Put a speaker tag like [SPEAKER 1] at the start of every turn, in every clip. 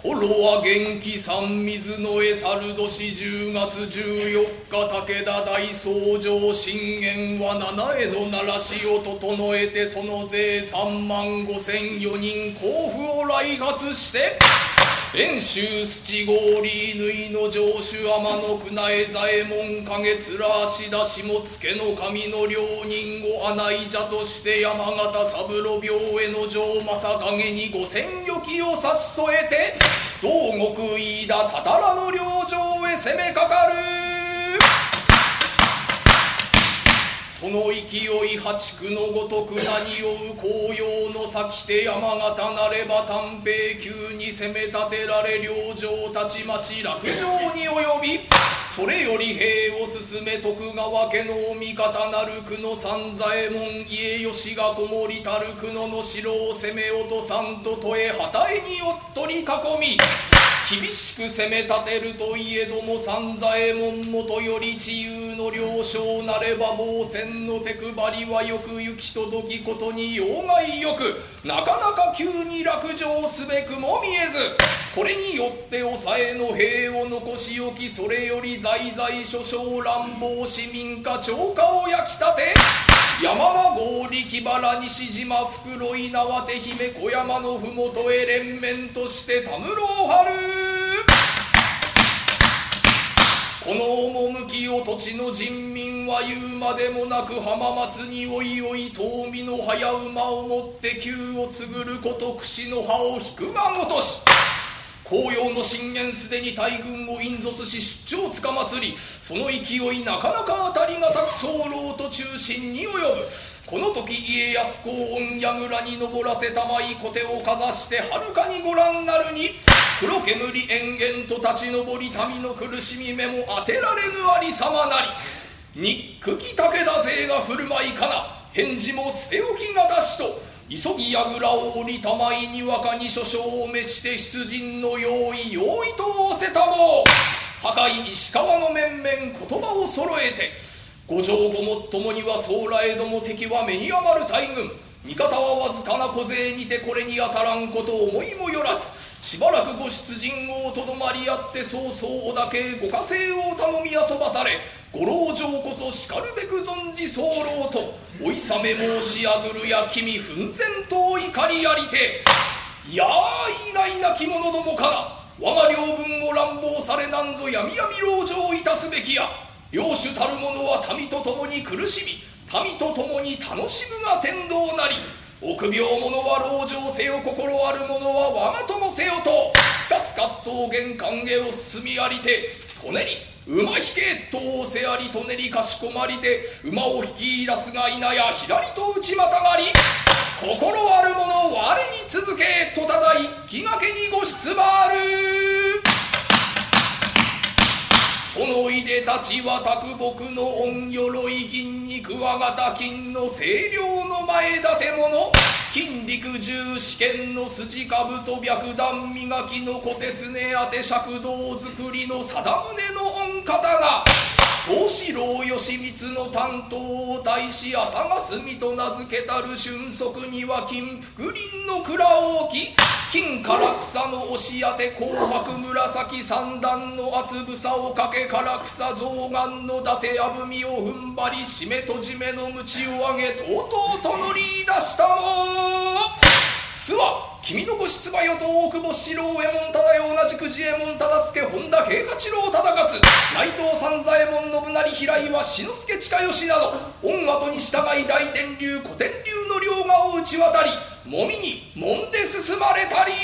[SPEAKER 1] 頃は元気三水の江猿年10月14日武田大僧正信玄は七重の鳴らしを整えてその税3万5004人甲府を来発して遠州土郡縫の城主天の宮内左衛門影面足出しもつけの神の両人を穴井者として山形三郎病への城正影に五千余騎を差し添えて東国飯田たたらの領城へ攻めかかる。その勢い破竹のごとく何をう紅葉の先て山形なれば短兵急に攻め立てられ領城たちまち落城に及びそれより兵を進め徳川家のお味方なる久野三左衛門家吉がこもりたる久野の城を攻め落とさんと都へ旗へにおっとり囲み厳しく攻め立てるといえども三左衛門元より自由の了承なれば防戦の手配りはよく行き届きことに要害よくなかなか急に落城すべくも見えずこれによって抑えの兵を残し置きそれより在々諸将乱暴市民家超過を焼き立て山名郷力原西島袋井縄手姫小山のふもとへ連綿として田室を張る。この趣を土地の人民は言うまでもなく浜松においおい遠見の早馬をもって急を継ぐること櫛の葉を引くがごとし紅葉の信玄すでに大軍を引率し出張つかまつりその勢いなかなか当たりがたく候と中心に及ぶ。この時家康公御櫓に登らせたまい小手をかざしてはるかにご覧なるに黒煙延々と立ち上り民の苦しみ目も当てられぬありさまなりに久喜武田勢が振る舞いかな返事も捨て置きが出しと急ぎ櫓を降りたまいに若に諸将を召して出陣の用意用意と仰せたも堺石川の面々言葉を揃えて五条ごもっともには総来ども敵は目に余る大軍味方はわずかな小勢にてこれに当たらんこと思いもよらずしばらくご出陣をとどまりあって早々おだけご加勢を頼み遊ばされご老城こそしかるべく存じ候とおいさめ申しあぐるや君奮然と怒りありていやいないなき者どもから我が領分を乱暴されなんぞやみやみ籠城いたすべきや領主たる者は民と共に苦しみ民と共に楽しむが天道なり臆病者は籠城せよ心ある者は我が友せよとつかつかっと玄関へを進みありてとねり馬引けと仰せありとねりかしこまりて馬を引き出すがいなやひらりと内またがり心ある者我に続けとただ一気がけにご出馬ある。そのいでたちは卓木の御鎧銀に桑形金の清涼の前立て物金陸十試験の筋兜白段磨きの小手すね当て尺道作りの貞宗の御方が東四郎義満の担当を大し朝霞と名付けたる俊足には金福林の蔵を置き金唐草の押し当て紅白紫三段の厚房をかけ唐草象眼の伊達あぶみを踏ん張り締めとじめの鞭を上げとうとうと乗り出したもすは君のご出馬よと大久保四郎右衛門忠世同じく自衛門忠助本田平八郎忠勝内藤三左衛門信成平岩志の輔親吉など御後に従い大天竜古天竜の両側を打ち渡りもみにもんで進まれたり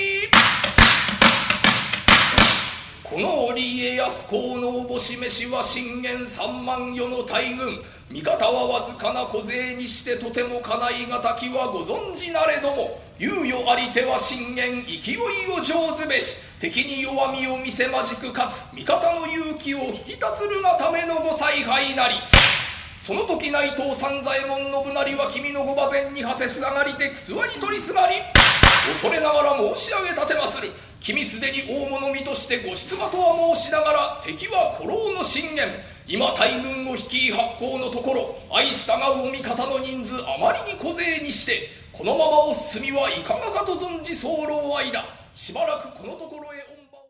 [SPEAKER 1] この折家康公のおぼし召しは信玄3万余の大軍味方はわずかな小勢にしてとてもかないがたきはご存じなれども猶予ありては信玄勢いを上手べし敵に弱みを見せまじくかつ味方の勇気を引き立つるがためのご采配なりその時内藤三左衛門信成は君のご馬前に馳せすががりてくつわに取りすがり恐れながら申し上げ立てまつる君すでに大物身としてご出馬とは申しながら敵は古老の信玄今大軍を率い八甲のところ相従うお味方の人数あまりに小勢にしてこのままお進みはいかがかと存じ候間しばらくこのところへ御場を